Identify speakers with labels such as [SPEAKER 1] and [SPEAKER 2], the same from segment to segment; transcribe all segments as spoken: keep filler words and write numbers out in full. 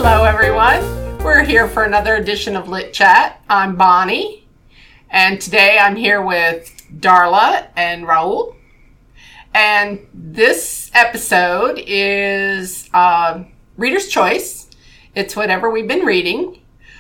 [SPEAKER 1] Hello, everyone. We're here for another edition of Lit Chat. I'm Bonnie, and today I'm here with Darla and Raul. And this episode is uh, Reader's Choice. It's whatever we've been reading.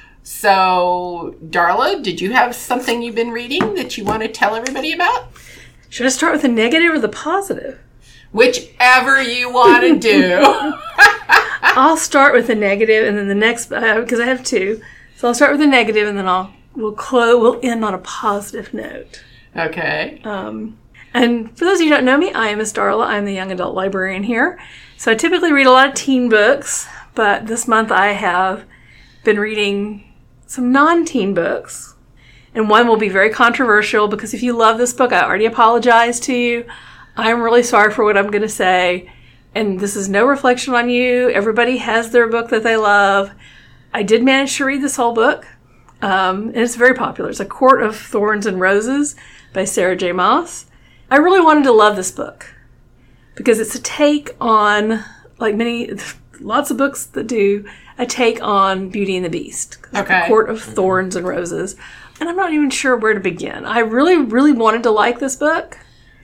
[SPEAKER 1] So, Darla, did you have something you've been reading that you want to tell everybody about?
[SPEAKER 2] Should I start with the negative or the positive?
[SPEAKER 1] Whichever you want to do.
[SPEAKER 2] I'll start with the negative, and then the next, because uh, I have two. So I'll start with the negative, and then I'll we'll close. We'll end on a positive note.
[SPEAKER 1] Okay.
[SPEAKER 2] Um, and for those of you who don't know me, I am Miss Darla. I'm the young adult librarian here. So I typically read a lot of teen books, but this month I have been reading some non-teen books. And one will be very controversial, because if you love this book, I already apologize to you. I'm really sorry for what I'm going to say. And this is no reflection on you. Everybody has their book that they love. I did manage to read this whole book. Um, and it's very popular. It's A Court of Thorns and Roses by Sarah J. Maas. I really wanted to love this book because it's a take on, like many, lots of books that do, a take on Beauty and the Beast.
[SPEAKER 1] Okay.
[SPEAKER 2] A Court of Thorns and Roses. And I'm not even sure where to begin. I really, really wanted to like this book.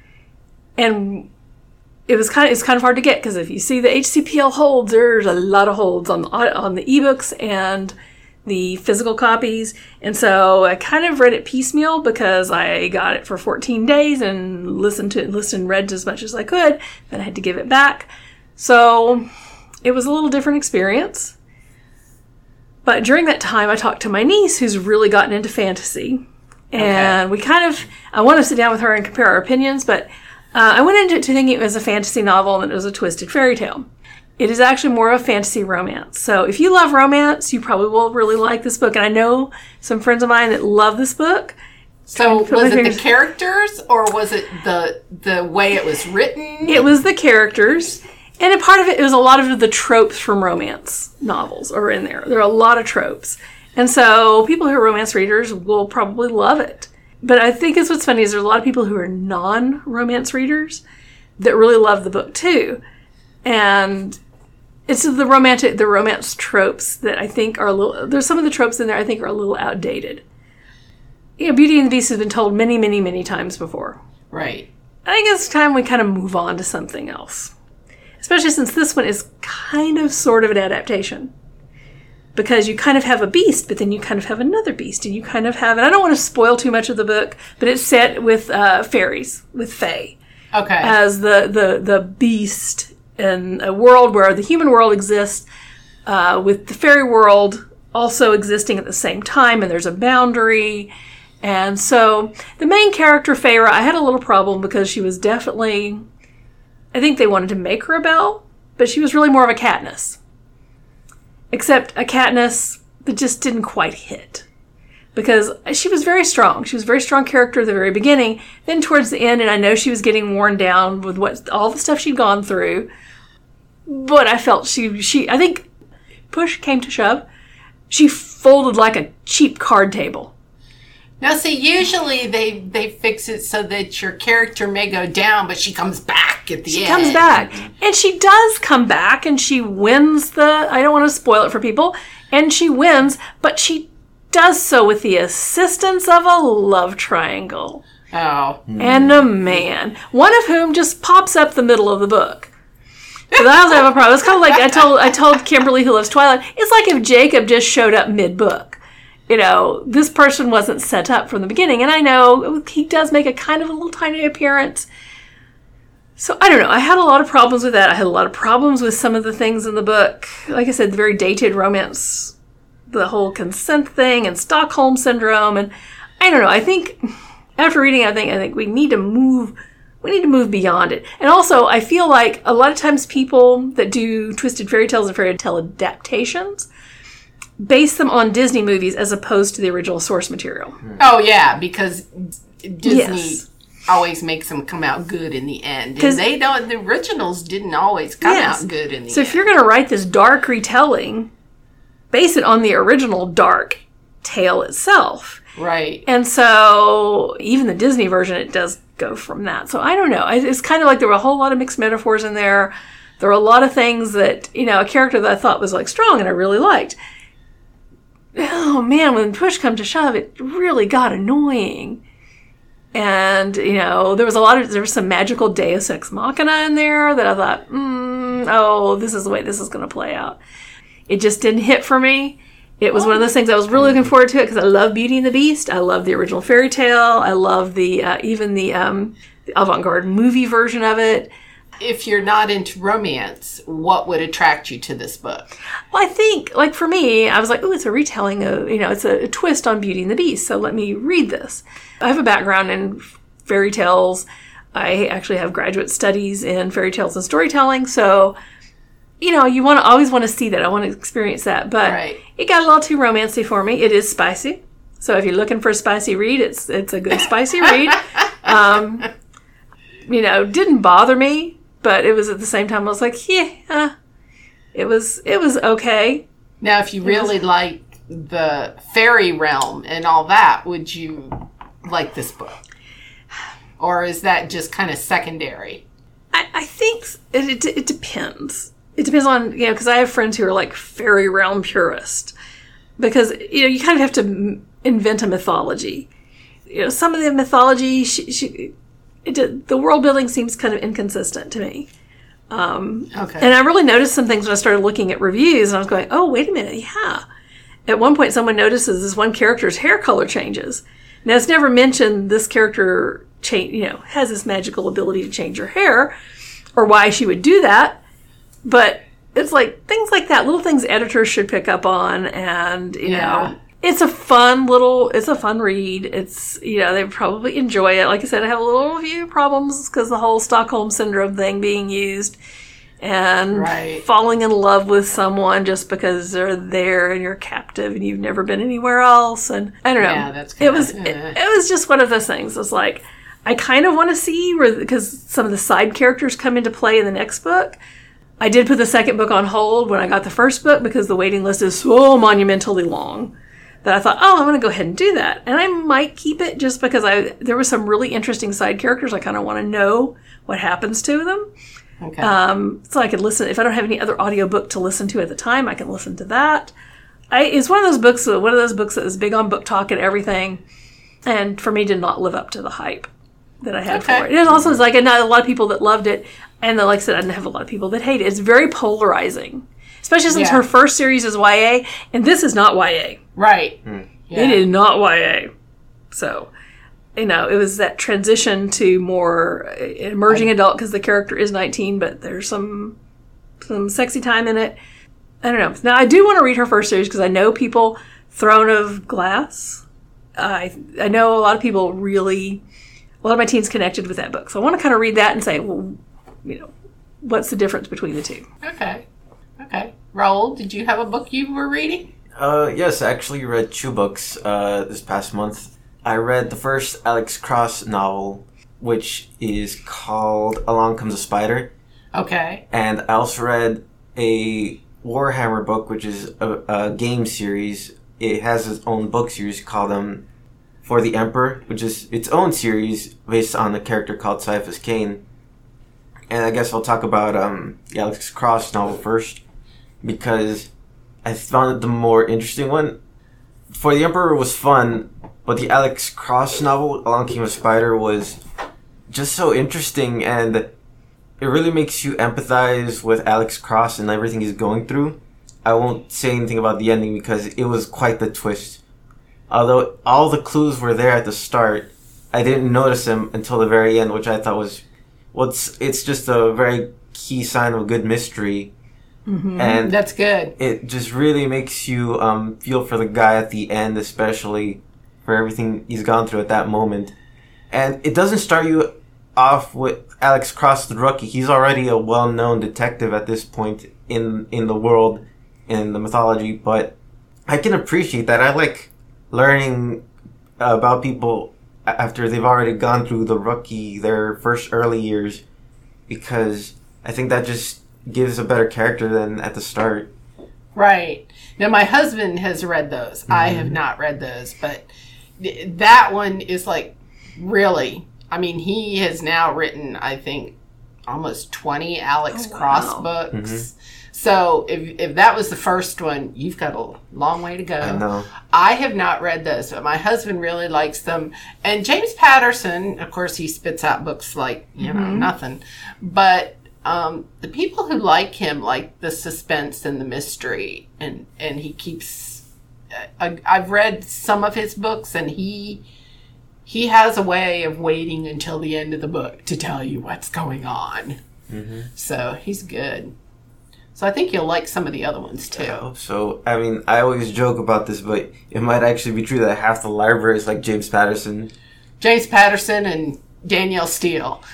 [SPEAKER 2] And it was kind of, it's kind of hard to get, because if you see the H C P L holds, there's a lot of holds on the, on the ebooks and the physical copies. And so I kind of read it piecemeal, because I got it for fourteen days and listened to it, listened, read as much as I could. Then I had to give it back. So it was a little different experience. But during that time, I talked to my niece, who's really gotten into fantasy. And okay. we kind of, I want to sit down with her and compare our opinions, but Uh, I went into it thinking it was a fantasy novel and it was a twisted fairy tale. It is actually more of a fantasy romance. So if you love romance, you probably will really like this book. And I know some friends of mine that love this book.
[SPEAKER 1] So was it fingers. the characters, or was it the the way it was written?
[SPEAKER 2] It was the characters. And a part of it, it was a lot of the tropes from romance novels are in there. There are a lot of tropes. And so people who are romance readers will probably love it. But I think it's what's funny is there's a lot of people who are non-romance readers that really love the book too. And it's the romantic, the romance tropes that I think are a little, there's some of the tropes in there I think are a little outdated. You know, Beauty and the Beast has been told many, many, many times before.
[SPEAKER 1] Right.
[SPEAKER 2] I think it's time we kind of move on to something else. Especially since this one is kind of sort of an adaptation. Because you kind of have a beast, but then you kind of have another beast, and you kind of have, and I don't want to spoil too much of the book, but it's set with uh, fairies, with fae.
[SPEAKER 1] Okay.
[SPEAKER 2] As the, the, the beast in a world where the human world exists, uh, with the fairy world also existing at the same time, and there's a boundary. And so the main character, Feyre, I had a little problem because she was definitely, I think they wanted to make her a Belle, but she was really more of a Katniss. Except a Katniss that just didn't quite hit. Because she was very strong. She was a very strong character at the very beginning. Then towards the end, and I know she was getting worn down with what all the stuff she'd gone through. But I felt she, she I think, push came to shove, she folded like a cheap card table.
[SPEAKER 1] Now, see, usually they, they fix it so that your character may go down, but she comes back at the
[SPEAKER 2] she
[SPEAKER 1] end.
[SPEAKER 2] She comes back. And she does come back, and she wins the, I don't want to spoil it for people, and she wins, but she does so with the assistance of a love triangle.
[SPEAKER 1] Oh.
[SPEAKER 2] And a man. One of whom just pops up the middle of the book. So that was I have a problem. It's kind of like I told, I told Kimberly, who loves Twilight, it's like if Jacob just showed up mid-book. You know, this person wasn't set up from the beginning. And I know he does make a kind of a little tiny appearance. So, I don't know. I had a lot of problems with that. I had a lot of problems with some of the things in the book. Like I said, the very dated romance, the whole consent thing and Stockholm Syndrome. And I don't know. I think, after reading, I think, I think we need to move, we need to move beyond it. And also, I feel like a lot of times people that do twisted fairy tales and fairy tale adaptations base them on Disney movies as opposed to the original source material.
[SPEAKER 1] Oh, yeah, because Disney
[SPEAKER 2] yes.
[SPEAKER 1] always makes them come out good in the end. And they don't, the originals didn't always come yes. out good in the
[SPEAKER 2] so
[SPEAKER 1] end.
[SPEAKER 2] So if you're going to write this dark retelling, base it on the original dark tale itself.
[SPEAKER 1] Right.
[SPEAKER 2] And so even the Disney version, it does go from that. So I don't know. It's kind of like there were a whole lot of mixed metaphors in there. There were a lot of things that, you know, a character that I thought was like strong and I really liked. Oh man, when push come to shove, it really got annoying. And, you know, there was a lot of, there was some magical Deus Ex Machina in there that I thought, mm, oh, this is the way this is going to play out. It just didn't hit for me. It was one of those things I was really looking forward to it because I love Beauty and the Beast. I love the original fairy tale. I love the, uh, even the, um, the avant-garde movie version of it.
[SPEAKER 1] If you're not into romance, what would attract you to this book?
[SPEAKER 2] Well, I think, like for me, I was like, oh, it's a retelling of, you know, it's a, a twist on Beauty and the Beast, so let me read this. I have a background in fairy tales. I actually have graduate studies in fairy tales and storytelling, so, you know, you want to always want to see that. I want to experience that, but
[SPEAKER 1] right.
[SPEAKER 2] It got a little too romancy for me. It is spicy, so if you're looking for a spicy read, it's it's a good spicy read. Um, you know, didn't bother me. But it was at the same time, I was like, yeah, uh, it was it was okay.
[SPEAKER 1] Now, if you really was, like the fairy realm and all that, would you like this book? Or is that just kind of secondary?
[SPEAKER 2] I, I think it, it, it depends. It depends on, you know, because I have friends who are like fairy realm purists. Because, you know, you kind of have to invent a mythology. You know, some of the mythology, she... she It did, the world building seems kind of inconsistent to me. Um,
[SPEAKER 1] okay.
[SPEAKER 2] And I really noticed some things when I started looking at reviews, and I was going, oh, wait a minute, yeah. At one point, someone notices this one character's hair color changes. Now, it's never mentioned this character change, you know, has this magical ability to change her hair, or why she would do that. But it's like, things like that, little things editors should pick up on, and, you
[SPEAKER 1] yeah.
[SPEAKER 2] know... It's a fun little, it's a fun read. It's, you know, they probably enjoy it. Like I said, I have a little few problems because the whole Stockholm Syndrome thing being used and
[SPEAKER 1] right.
[SPEAKER 2] falling in love with someone just because they're there and you're captive and you've never been anywhere else. And I don't know.
[SPEAKER 1] Yeah, that's kinda,
[SPEAKER 2] it was,
[SPEAKER 1] uh,
[SPEAKER 2] it, it was just one of those things. It's like, I kind of want to see where, because some of the side characters come into play in the next book. I did put the second book on hold when I got the first book because the waiting list is so monumentally long. That I thought, oh, I'm going to go ahead and do that. And I might keep it just because I there were some really interesting side characters. I kind of want to know what happens to them.
[SPEAKER 1] Okay.
[SPEAKER 2] Um, so I could listen. If I don't have any other audiobook to listen to at the time, I can listen to that. I, it's one of those books, one of those books that is big on book talk and everything. And for me, did not live up to the hype that I had
[SPEAKER 1] okay.
[SPEAKER 2] for it. It also is like, and a lot of people that loved it. And then, like I said, I didn't have a lot of people that hate it. It's very polarizing. Especially since
[SPEAKER 1] yeah.
[SPEAKER 2] her first series is Y A, and this is not Y A.
[SPEAKER 1] Right.
[SPEAKER 2] Mm. Yeah. It is not Y A. So, you know, it was that transition to more emerging I, adult because the character is nineteen, but there's some some sexy time in it. I don't know. Now, I do want to read her first series because I know people, Throne of Glass. Uh, I I know a lot of people really, a lot of my teens connected with that book. So I want to kind of read that and say, well, you know, what's the difference between the two?
[SPEAKER 1] Okay. Okay. Raoul, did you have a book you were reading?
[SPEAKER 3] Uh, yes, I actually read two books uh, this past month. I read the first Alex Cross novel, which is called Along Comes a Spider.
[SPEAKER 1] Okay.
[SPEAKER 3] And I also read a Warhammer book, which is a, a game series. It has its own book series called um, For the Emperor, which is its own series based on a character called Cyphus Cain. And I guess I'll talk about um, the Alex Cross novel first, because I found it the more interesting one. For the Emperor was fun, but the Alex Cross novel, Along Came a Spider, was just so interesting, and it really makes you empathize with Alex Cross and everything he's going through. I won't say anything about the ending because it was quite the twist. Although all the clues were there at the start, I didn't notice them until the very end, which I thought was, well, it's, it's just a very key sign of a good mystery.
[SPEAKER 1] Mm-hmm.
[SPEAKER 3] And
[SPEAKER 1] that's good.
[SPEAKER 3] It just really makes you um, feel for the guy at the end, especially for everything he's gone through at that moment. And it doesn't start you off with Alex Cross the rookie. He's already a well-known detective at this point in in the world, in the mythology. But I can appreciate that. I like learning about people after they've already gone through the rookie, their first early years, because I think that just gives a better character than at the start.
[SPEAKER 1] Right. Now, my husband has read those. Mm-hmm. I have not read those, but th- that one is like, really, I mean, he has now written, I think, almost twenty Alex
[SPEAKER 2] Oh,
[SPEAKER 1] Cross
[SPEAKER 2] wow.
[SPEAKER 1] books.
[SPEAKER 3] Mm-hmm.
[SPEAKER 1] So if if that was the first one, you've got a long way to go.
[SPEAKER 3] I know.
[SPEAKER 1] I have not read those, but my husband really likes them. And James Patterson, of course, he spits out books like, you know, nothing. But um, the people who like him like the suspense and the mystery. And, and he keeps... I, I've read some of his books, and he... He has a way of waiting until the end of the book to tell you what's going on.
[SPEAKER 3] Mm-hmm.
[SPEAKER 1] So he's good. So I think you'll like some of the other ones too.
[SPEAKER 3] I hope so. I mean, I always joke about this, but it might actually be true that half the library is like James Patterson.
[SPEAKER 1] James Patterson and Danielle Steele.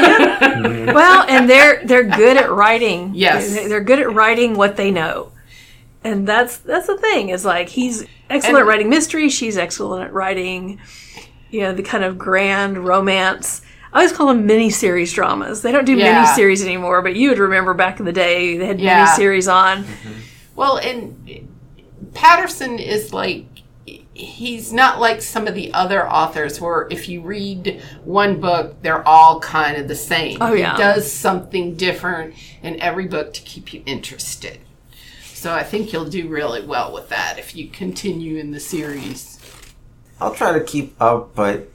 [SPEAKER 2] Well, and they're they're good at writing.
[SPEAKER 1] Yes.
[SPEAKER 2] They- they're good at writing what they know, and that's that's the thing. Is like he's excellent
[SPEAKER 1] And-
[SPEAKER 2] at writing mystery. She's excellent at writing, you know, the kind of grand romance. I always call them mini-series dramas. They don't do
[SPEAKER 1] Yeah.
[SPEAKER 2] mini-series anymore, but you would remember back in the day they had
[SPEAKER 1] Yeah.
[SPEAKER 2] mini-series on.
[SPEAKER 1] Well, and Patterson is like, he's not like some of the other authors where if you read one book, they're all kind of the same.
[SPEAKER 2] Oh, yeah.
[SPEAKER 1] He does something different in every book to keep you interested. So I think you'll do really well with that if you continue in the series.
[SPEAKER 3] I'll try to keep up, but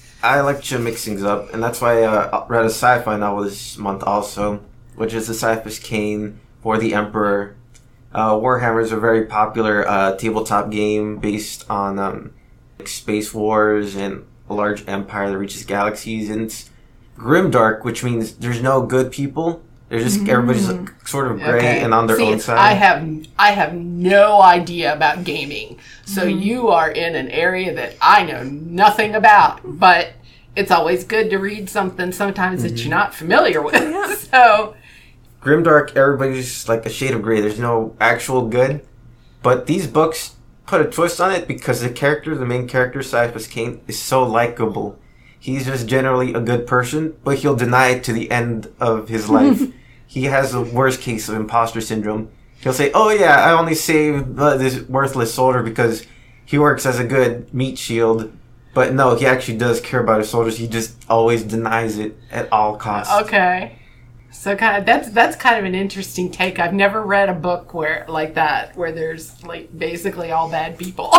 [SPEAKER 3] I like to mix things up, and that's why uh, I read a sci-fi novel this month also, which is The Cypress Cane for the Emperor. Uh, Warhammer is a very popular uh, tabletop game based on um, like space wars and a large empire that reaches galaxies, and it's grimdark, which means there's no good people. There's just everybody's like, sort of gray and on their
[SPEAKER 1] See,
[SPEAKER 3] own side.
[SPEAKER 1] I have I have no idea about gaming, so you are in an area that I know nothing about. But it's always good to read something sometimes that you're not familiar with. So
[SPEAKER 3] Grimdark, everybody's like a shade of gray. There's no actual good. But these books put a twist on it because the character, the main character, Cypress Cane, is so likable. He's just generally a good person, but he'll deny it to the end of his life. He has the worst case of imposter syndrome. He'll say, oh yeah, I only saved uh, this worthless soldier because he works as a good meat shield. But no, he actually does care about his soldiers. He just always denies it at all costs.
[SPEAKER 1] okay, so kind of that's that's kind of an interesting take. I've never read a book where like that where there's like basically all bad people.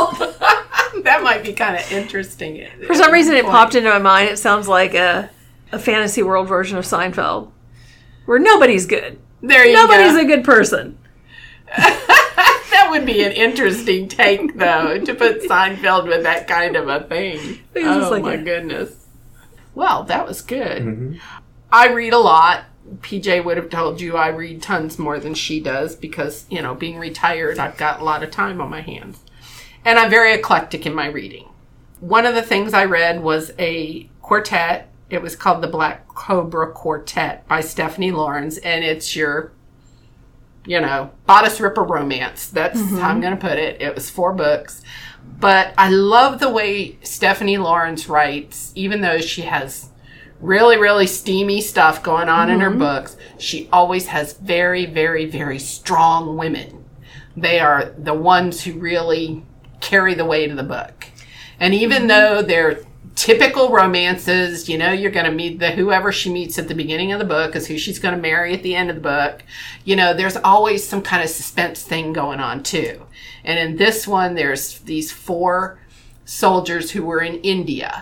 [SPEAKER 1] That might be kind of interesting.
[SPEAKER 2] For some reason, it popped into my mind. It sounds like a, a fantasy world version of Seinfeld, where nobody's good.
[SPEAKER 1] There you
[SPEAKER 2] Nobody's
[SPEAKER 1] go.
[SPEAKER 2] a good person.
[SPEAKER 1] That would be an interesting take, though, to put Seinfeld with that kind of a thing.
[SPEAKER 2] It's just
[SPEAKER 1] Oh,
[SPEAKER 2] like
[SPEAKER 1] my
[SPEAKER 2] a-
[SPEAKER 1] goodness. Well, that was good.
[SPEAKER 3] Mm-hmm.
[SPEAKER 1] I read a lot. P J would have told you I read tons more than she does because, you know, being retired, I've got a lot of time on my hands. And I'm very eclectic in my reading. One of the things I read was a quartet. It was called the Black Cobra Quartet by Stephanie Lawrence, and it's your, you know, bodice ripper romance. That's how I'm going to put it. It was four books. But I love the way Stephanie Lawrence writes, even though she has really, really steamy stuff going on in her books. She always has very, very, very strong women. They are the ones who really carry the weight of the book. And even though they're typical romances, you know, you're going to meet the whoever she meets at the beginning of the book is who she's going to marry at the end of the book. You know, there's always some kind of suspense thing going on too. And in this one, there's these four soldiers who were in India,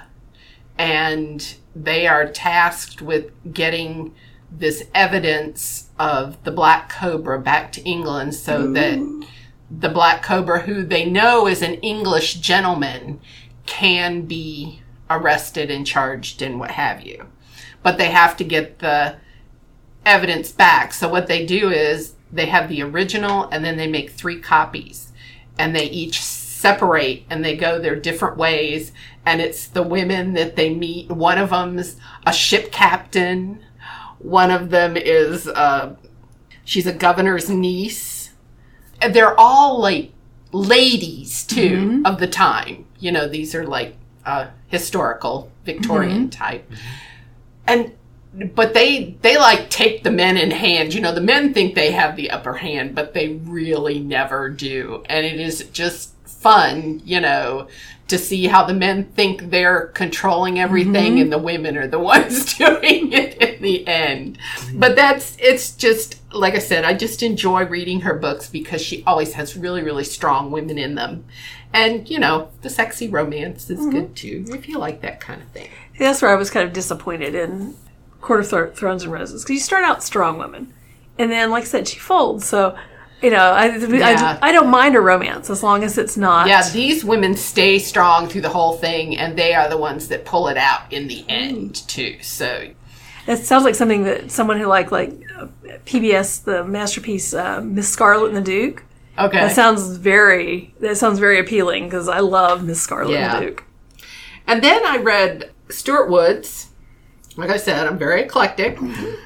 [SPEAKER 1] and they are tasked with getting this evidence of the Black Cobra back to England so Ooh. that the Black Cobra, who they know is an English gentleman, can be arrested and charged and what have you. But they have to get the evidence back. So what they do is they have the original and then they make three copies. And they each separate and they go their different ways. And it's the women that they meet. One of them's a ship captain. One of them is, uh, she's a governor's niece. And they're all like ladies too mm-hmm. of the time. You know, these are like uh, historical Victorian mm-hmm. type. And but they they like take the men in hand. You know, the men think they have the upper hand, but they really never do. And it is just fun, you know, to see how the men think they're controlling everything
[SPEAKER 2] Mm-hmm.
[SPEAKER 1] and the women are the ones doing it in the end. But that's, it's just, like I said, I just enjoy reading her books because she always has really, really strong women in them. And, you know, the sexy romance is good too, if you like that kind of thing.
[SPEAKER 2] That's where I was kind of disappointed in Court of Thro- Thrones and Roses. Because you start out strong women. And then, like I said, she folds. So, you know, I,
[SPEAKER 1] Yeah.
[SPEAKER 2] I, I don't mind a romance as long as it's not.
[SPEAKER 1] Yeah, these women stay strong through the whole thing, and they are the ones that pull it out in the end, too. So,
[SPEAKER 2] It sounds like something that someone who liked, like, uh, P B S, the masterpiece, uh, Miss Scarlet and the Duke.
[SPEAKER 1] okay.
[SPEAKER 2] That sounds very, that sounds very appealing because I love Miss Scarlet
[SPEAKER 1] Yeah.
[SPEAKER 2] and the Duke.
[SPEAKER 1] And then I read Stuart Woods. Like I said, I'm very eclectic.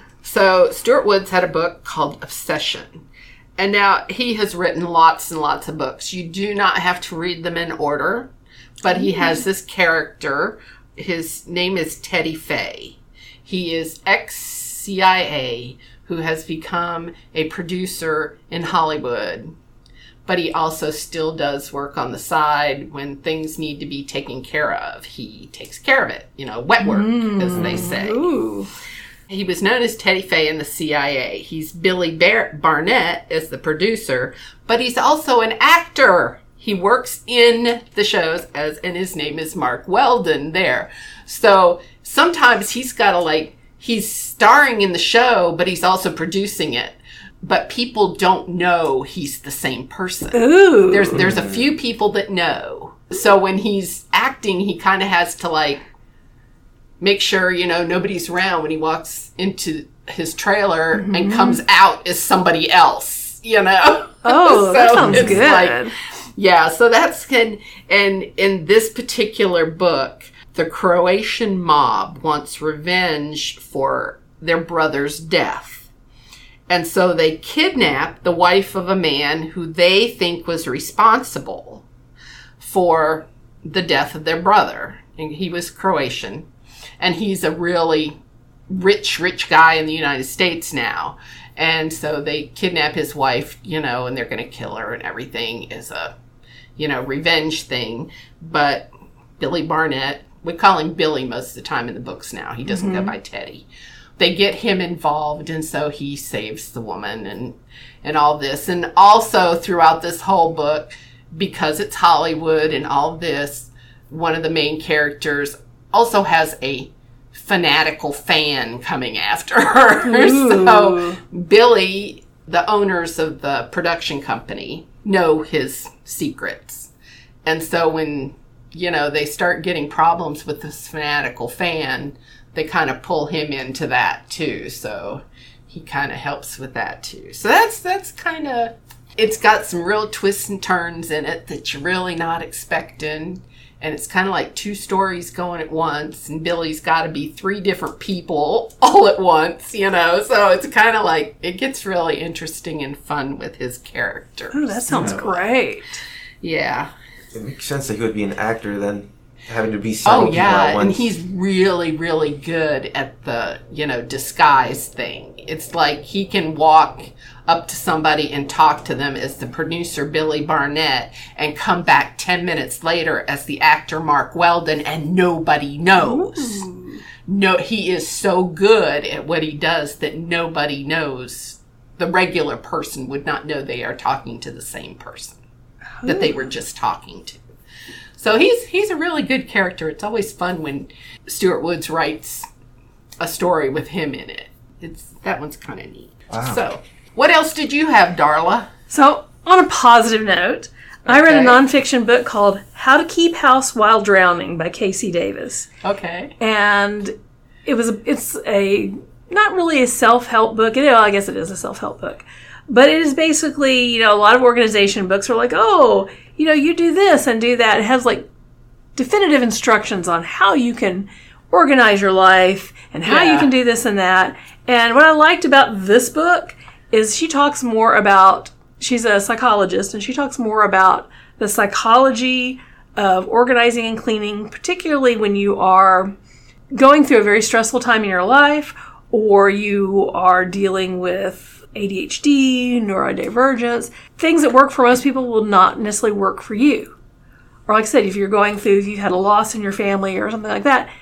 [SPEAKER 1] So Stuart Woods had a book called Obsession. And now he has written lots and lots of books. You do not have to read them in order, but he has this character. His name is Teddy Fay. He is ex-C I A who has become a producer in Hollywood. But he also still does work on the side when things need to be taken care of. He takes care of it, you know, wet work, as they say.
[SPEAKER 2] Ooh.
[SPEAKER 1] He was known as Teddy Fay in the C I A. He's Billy Bar- Barnett as the producer, but he's also an actor. He works in the shows as, and his name is Mark Weldon there. So sometimes he's got to like, he's starring in the show, but he's also producing it. But people don't know he's the same person.
[SPEAKER 2] Ooh.
[SPEAKER 1] There's there's a few people that know. So when he's acting, he kind of has to like make sure, you know, nobody's around when he walks into his trailer and comes out as somebody else, you know?
[SPEAKER 2] Oh, that
[SPEAKER 1] So
[SPEAKER 2] sounds
[SPEAKER 1] it's
[SPEAKER 2] good.
[SPEAKER 1] like- yeah, so that's good. And in this particular book, the Croatian mob wants revenge for their brother's death. And so they kidnap the wife of a man who they think was responsible for the death of their brother. And he was Croatian. And he's a really rich, rich guy in the United States now. And so they kidnap his wife, you know, and they're going to kill her and everything as a, you know, revenge thing. But Billy Barnett, we call him Billy most of the time in the books now. He doesn't go by Teddy. They get him involved, and so he saves the woman and and all this. And also throughout this whole book, because it's Hollywood and all this, one of the main characters also has a fanatical fan coming after her. So Billy, the owners of the production company, know his secrets. And so when, you know, they start getting problems with this fanatical fan, they kind of pull him into that too. So he kind of helps with that too. So that's that's kind of, it's got some real twists and turns in it that you're really not expecting. And it's kind of like two stories going at once. And Billy's got to be three different people all at once, you know. So it's kind of like, it gets really interesting and fun with his characters.
[SPEAKER 2] Ooh, that sounds great.
[SPEAKER 1] Yeah.
[SPEAKER 3] It makes sense that he would be an actor then, having to be several
[SPEAKER 1] Oh
[SPEAKER 3] people
[SPEAKER 1] yeah,
[SPEAKER 3] at once.
[SPEAKER 1] and he's really, really good at the, you know, disguise thing. It's like he can walk up to somebody and talk to them as the producer Billy Barnett and come back ten minutes later as the actor Mark Weldon and nobody knows. Ooh. No, he is so good at what he does that nobody knows. The regular person would not know they are talking to the same person Ooh. That they were just talking to. So he's he's a really good character. It's always fun when Stuart Woods writes a story with him in it. It's that one's kind of neat.
[SPEAKER 3] Wow.
[SPEAKER 1] So, what else did you have, Darla?
[SPEAKER 2] So, on a positive note, I read a
[SPEAKER 1] Okay.
[SPEAKER 2] nonfiction book called How to Keep House While Drowning by Casey Davis.
[SPEAKER 1] Okay.
[SPEAKER 2] And it was a, it's a not really a self-help book. It, well, I guess it is a self-help book. But it is basically, you know, a lot of organization books are like, oh, you know, you do this and do that. It has like definitive instructions on how you can organize your life and how
[SPEAKER 1] Yeah.
[SPEAKER 2] you can do this and that. And what I liked about this book is she talks more about, she's a psychologist, and she talks more about the psychology of organizing and cleaning, particularly when you are going through a very stressful time in your life, or you are dealing with A D H D, neurodivergence, things that work for most people will not necessarily work for you. or like I said, if you're going through, if you've had a loss in your family or something like that,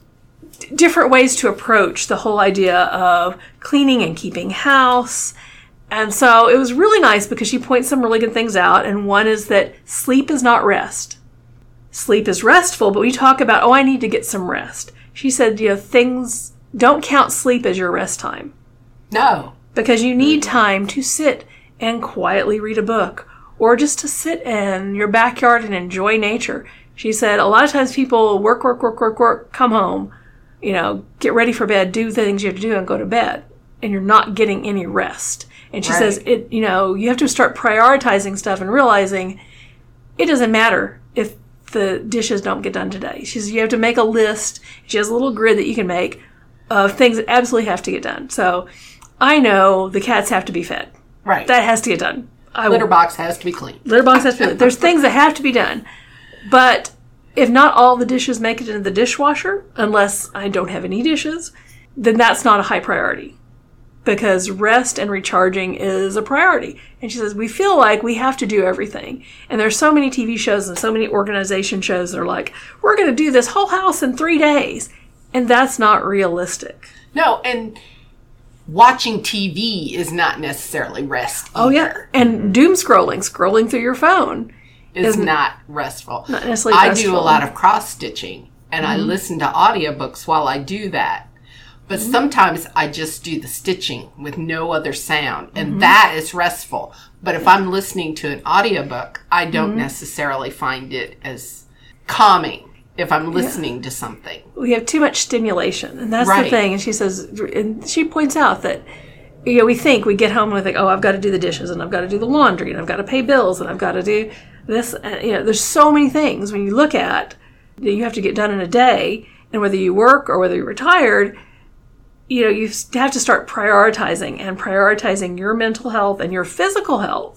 [SPEAKER 2] d- different ways to approach the whole idea of cleaning and keeping house. And so it was really nice because she points some really good things out. And one is that sleep is not rest. Sleep is restful, but we talk about, oh, I need to get some rest. She said, you know, things, don't count sleep as your rest time.
[SPEAKER 1] No.
[SPEAKER 2] Because you need time to sit and quietly read a book, or just to sit in your backyard and enjoy nature. She said, a lot of times people work, work, work, work, work, come home, you know, get ready for bed, do the things you have to do, and go to bed. And you're not getting any rest. And she
[SPEAKER 1] Right.
[SPEAKER 2] says, it, you know, you have to start prioritizing stuff and realizing it doesn't matter if the dishes don't get done today. She says, you have to make a list. She has a little grid that you can make of things that absolutely have to get done. So I know the cats have to be fed.
[SPEAKER 1] Right.
[SPEAKER 2] That has to get done. I
[SPEAKER 1] Litter box has to be clean.
[SPEAKER 2] Litter box has to be clean. There's things that have to be done. But if not all the dishes make it into the dishwasher, unless I don't have any dishes, then that's not a high priority. Because rest and recharging is a priority. And she says, we feel like we have to do everything. And there's so many T V shows and so many organization shows that are like, we're going to do this whole house in three days. And that's not realistic.
[SPEAKER 1] No, and watching T V is not necessarily rest
[SPEAKER 2] Oh, yeah.
[SPEAKER 1] either.
[SPEAKER 2] And doom scrolling, scrolling through your phone.
[SPEAKER 1] Is not restful.
[SPEAKER 2] Not necessarily
[SPEAKER 1] I
[SPEAKER 2] restful.
[SPEAKER 1] do a lot of cross stitching, and
[SPEAKER 2] Mm-hmm.
[SPEAKER 1] I listen to audiobooks while I do that. But
[SPEAKER 2] Mm-hmm.
[SPEAKER 1] sometimes I just do the stitching with no other sound, and
[SPEAKER 2] Mm-hmm.
[SPEAKER 1] that is restful. But if I'm listening to an audiobook, I don't
[SPEAKER 2] Mm-hmm.
[SPEAKER 1] necessarily find it as calming if I'm listening to something.
[SPEAKER 2] We have too much stimulation, and that's the
[SPEAKER 1] Right.
[SPEAKER 2] thing. And she says, and she points out that, you know, we think we get home and we think, oh, I've got to do the dishes, and I've got to do the laundry, and I've got to pay bills, and I've got to do this. And, you know, there's so many things when you look at that you have to get done in a day, and whether you work or whether you're retired, you know, you have to start prioritizing and prioritizing your mental health and your physical health.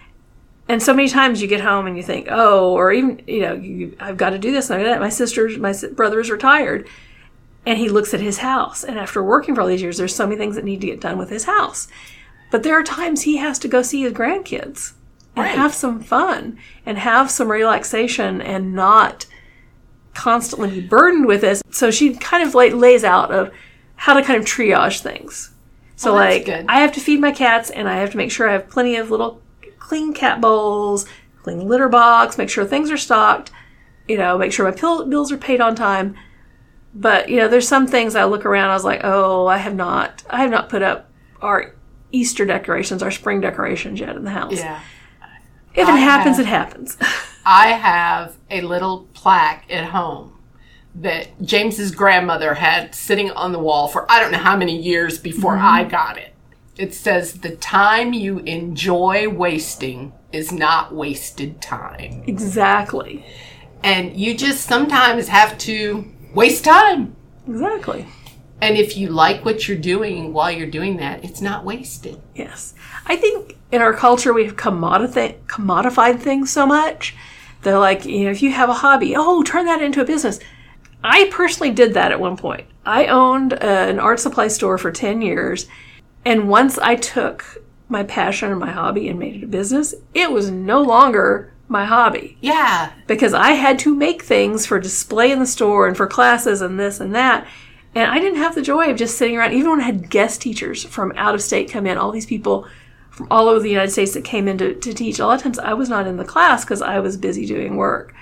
[SPEAKER 2] And so many times you get home and you think, oh, or even, you know, you, I've got to do this. And I've got to, my sister's, my si- brother is retired, and he looks at his house. And after working for all these years, there's so many things that need to get done with his house. But there are times he has to go see his grandkids and
[SPEAKER 1] Right.
[SPEAKER 2] have some fun and have some relaxation and not constantly be burdened with this. So she kind of like lays out of how to kind of triage things. So
[SPEAKER 1] Well, that's
[SPEAKER 2] like,
[SPEAKER 1] good.
[SPEAKER 2] I have to feed my cats, and I have to make sure I have plenty of little clean cat bowls, clean litter box, make sure things are stocked, you know, make sure my pill- bills are paid on time. But, you know, there's some things I look around, I was like, oh, I have not, I have not put up our Easter decorations, our spring decorations yet in the house.
[SPEAKER 1] Yeah.
[SPEAKER 2] If it
[SPEAKER 1] I
[SPEAKER 2] happens,
[SPEAKER 1] have-
[SPEAKER 2] it happens.
[SPEAKER 1] I have a little plaque at home that James's grandmother had sitting on the wall for I don't know how many years before
[SPEAKER 2] Mm-hmm.
[SPEAKER 1] I got it. It says, the time you enjoy wasting is not wasted time.
[SPEAKER 2] Exactly.
[SPEAKER 1] And you just sometimes have to waste time.
[SPEAKER 2] Exactly.
[SPEAKER 1] And if you like what you're doing while you're doing that, it's not wasted.
[SPEAKER 2] Yes. I think in our culture we've commodif- commodified things so much. They're like, you know, if you have a hobby, oh, turn that into a business. I personally did that at one point. I owned uh, an art supply store for ten years. And once I took my passion and my hobby and made it a business, it was no longer my hobby.
[SPEAKER 1] Yeah.
[SPEAKER 2] Because I had to make things for display in the store and for classes and this and that. And I didn't have the joy of just sitting around, even when I had guest teachers from out of state come in, all these people from all over the United States that came in to, to teach. A lot of times I was not in the class because I was busy doing work.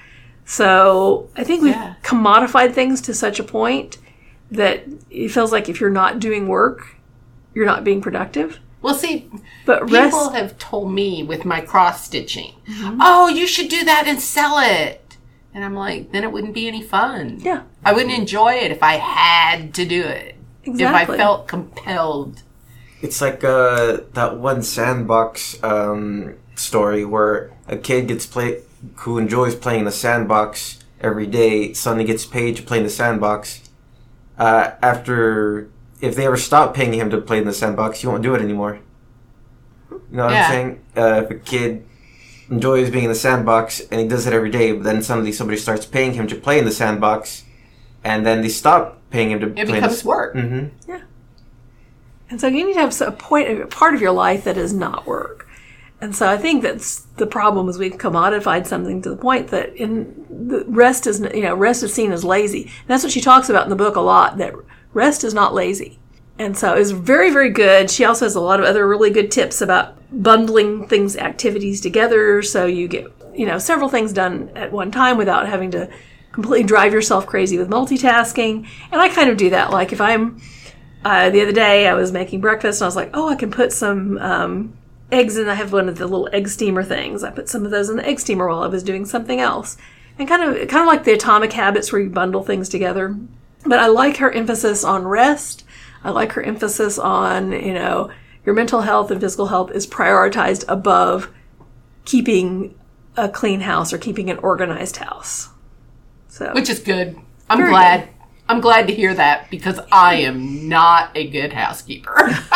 [SPEAKER 2] So I think we've
[SPEAKER 1] Yeah.
[SPEAKER 2] commodified things to such a point that it feels like if you're not doing work, you're not being productive.
[SPEAKER 1] Well, see,
[SPEAKER 2] But
[SPEAKER 1] people
[SPEAKER 2] rest, Mm-hmm.
[SPEAKER 1] have told me with my cross stitching, oh, you should do that and sell it. And I'm like, then it wouldn't be any fun.
[SPEAKER 2] yeah,
[SPEAKER 1] I wouldn't enjoy it if I had to do it.
[SPEAKER 2] Exactly.
[SPEAKER 1] If I felt compelled.
[SPEAKER 3] It's like uh, that one sandbox um, story where a kid gets play who enjoys playing the sandbox every day suddenly gets paid to play in the sandbox. Uh, after, if they ever stop paying him to play in the sandbox, he won't do it anymore. You know what
[SPEAKER 1] Yeah.
[SPEAKER 3] I'm saying? Uh, if a kid enjoys being in the sandbox and he does it every day, but then suddenly somebody starts paying him to play in the sandbox, and then they stop paying him to
[SPEAKER 1] It
[SPEAKER 3] play in the
[SPEAKER 1] becomes work.
[SPEAKER 3] Mm-hmm.
[SPEAKER 2] and so you need to have a point, a part of your life that is not work. And so I think that's the problem is we've commodified something to the point that in the rest is, you know, rest is seen as lazy. And that's what she talks about in the book a lot, that rest is not lazy. And so it's very, very good. She also has a lot of other really good tips about bundling things, activities together, so you get, you know, several things done at one time without having to completely drive yourself crazy with multitasking. And I kind of do that. Like if I'm, uh, the other day I was making breakfast and I was like, oh, I can put some um, eggs in. I have one of the little egg steamer things. I put some of those in the egg steamer while I was doing something else. And kind of, kind of like the Atomic Habits where you bundle things together. But I like her emphasis on rest. I like her emphasis on, you know, your mental health and physical health is prioritized above keeping a clean house or keeping an organized house. So,
[SPEAKER 1] which is good. I'm glad. Good. I'm glad to hear that because I am not a good housekeeper.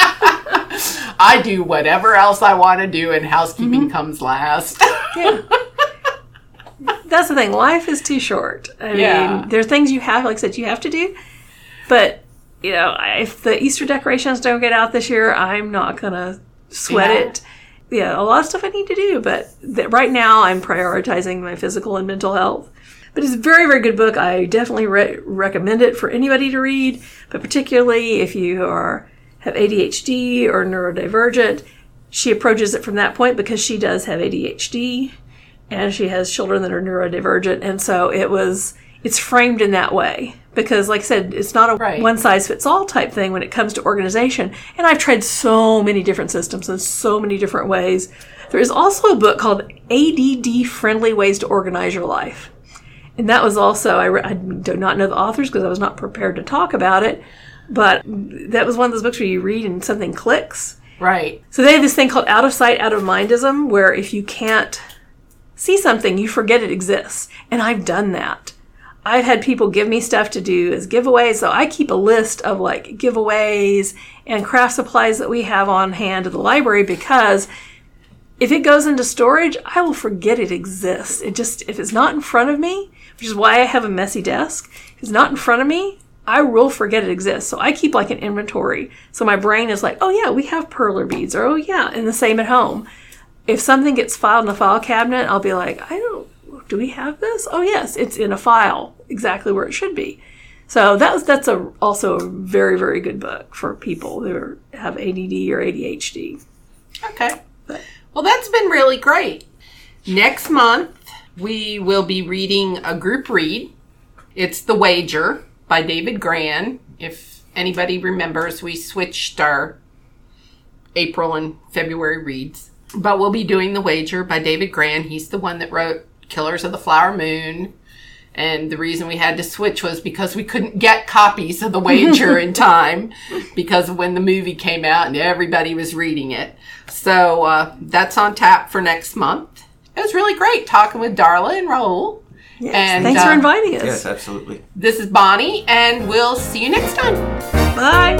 [SPEAKER 1] I do whatever else I want to do, and housekeeping mm-hmm. comes last.
[SPEAKER 2] Yeah. That's the thing. Life is too short. I yeah. mean, there are things you have, like I said, you have to do, but you know, if the Easter decorations don't get out this year, I'm not going to sweat yeah. it. Yeah, a lot of stuff I need to do, but th- right now I'm prioritizing my physical and mental health. But it's a very, very good book. I definitely re- recommend it for anybody to read, but particularly if you are have A D H D or neurodivergent. She approaches it from that point because she does have A D H D and she has children that are neurodivergent, and so it was it's framed in that way. Because, like I said, it's not a right. one-size-fits-all type thing when it comes to organization. And I've tried so many different systems in so many different ways. There is also a book called A D D-Friendly Ways to Organize Your Life. And that was also, I, re- I do not know the authors because I was not prepared to talk about it. But that was one of those books where you read and something clicks.
[SPEAKER 1] Right.
[SPEAKER 2] So they have this thing called out of sight, out of mindism, where if you can't see something, you forget it exists. And I've done that. I've had people give me stuff to do as giveaways, so I keep a list of like giveaways and craft supplies that we have on hand at the library because if it goes into storage, I will forget it exists. It just, if it's not in front of me, which is why I have a messy desk, if it's not in front of me, I will forget it exists. So I keep like an inventory. So my brain is like, oh yeah, we have perler beads, or oh yeah, and the same at home. If something gets filed in the file cabinet, I'll be like, I don't, do we have this? Oh yes, it's in a file exactly where it should be. So that was, that's a, also a very, very good book for people who are, have A D D or A D H D.
[SPEAKER 1] Okay. But, well, that's been really great. Next month, we will be reading a group read. It's The Wager by David Grann. If anybody remembers, we switched our April and February reads. But we'll be doing The Wager by David Grann. He's the one that wrote Killers of the Flower Moon. And the reason we had to switch was because we couldn't get copies of The Wager in time because of when the movie came out and everybody was reading it. So uh, that's on tap for next month. It was really great talking with Darla and Raul.
[SPEAKER 2] Yes, and thanks uh, for inviting us.
[SPEAKER 3] Yes, absolutely.
[SPEAKER 1] This is Bonnie, and we'll see you next time.
[SPEAKER 2] Bye.